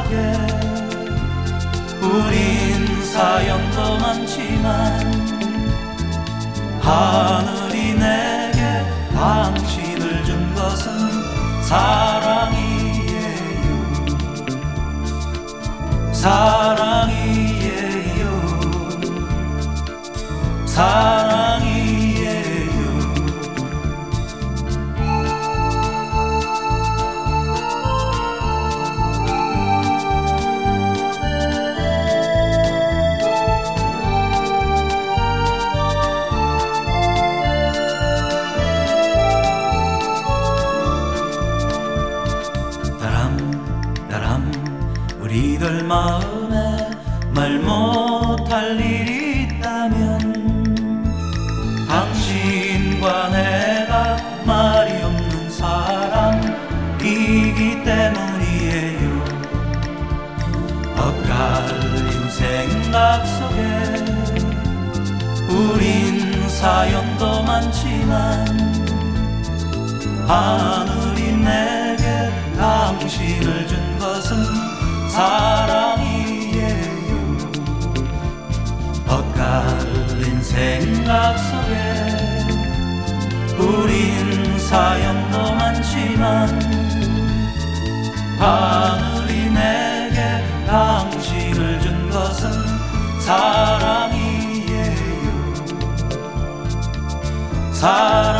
속에 우린 사연도 많지만 하늘이 내게 당신을 준 것은 사랑이에요. 사랑이에요. 사랑이에요. 우리들 마음에 말 못할 일이 있다면 당신과 내가 말이 없는 사람이기 때문이에요. 엇갈린 생각 속에 우린 사연도 많지만 하늘이 내게 당신을 준 것은 사랑이에요. 엇갈린 생각 속에 우린 사연도 많지만 하늘이 내게 당신을 준 것은 사랑이에요. 사랑